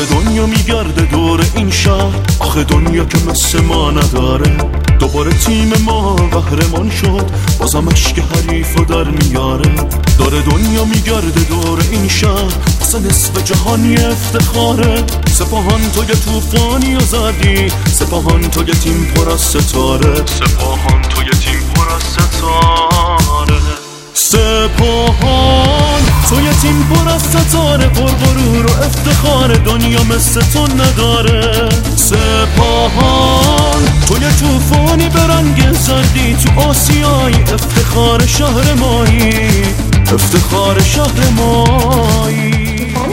دنیا میگرده دور این شهر، آخه دنیا که مثل ما نداره. دوباره تیم ما قهرمان شد، بازم اشک حریفو در میاره. داره دنیا میگرده دور این شهر، اصلا نصف جهانی افتخاره. سپاهان تو یه توفانی و زدی، سپاهان تو یه تیم پر از ستاره، سپاهان تو یه تیم پر از ستاره. سپاهان تو یه تیم پر از ستاره، پر غرور و افتخار، دنیا مثل تو نداره. سپاهان تو یه توفانی به رنگ زردی، تو آسیایی افتخار شهر مایی، افتخار شهر مایی.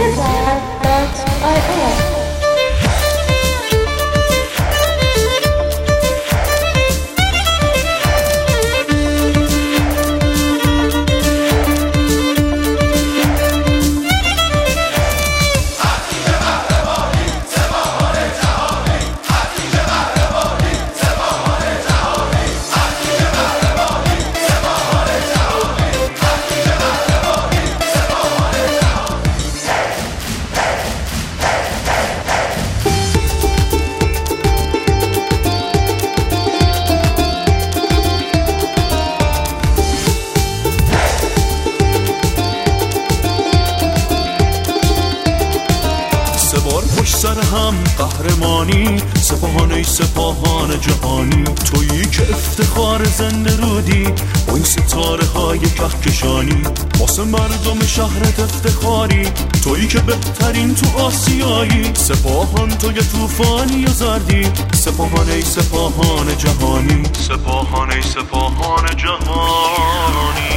پشت سر هم قهرمانی، سپاهان ای سپاهان جهانی. تویی که افتخار زنده رودی با این ستاره های کهکشانی، واسه مردم شهرت افتخاری. تویی که بهترین تو آسیایی، سپاهان تو یه توفانی و زردی. سپاهان ای سپاهان جهانی، سپاهان ای سپاهان جهانی.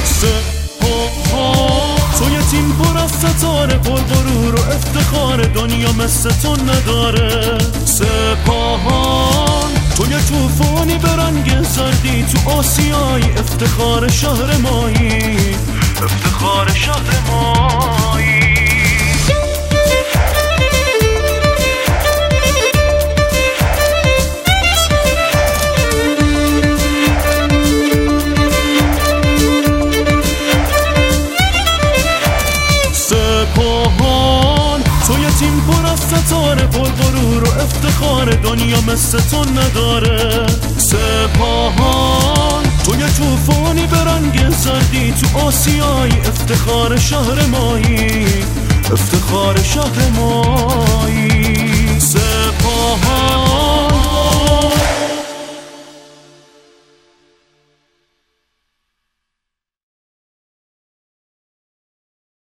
سپاهان تو یه تیم پر از ستاره، پر غرور و افتخار، دنیا مثل تو نداره. سپاهان تو یه توفانی به رنگ زردی، تو آسیایی افتخار شهر مایی، افتخار شهر مایی. سپاهان تو یه تیم پر از ستاره، پر غرور و افتخار، دنیا مثل تو نداره. سپاهان تو یه توفانی به رنگ زردی، تو آسیایی افتخار شهر مایی، افتخار شهر مایی.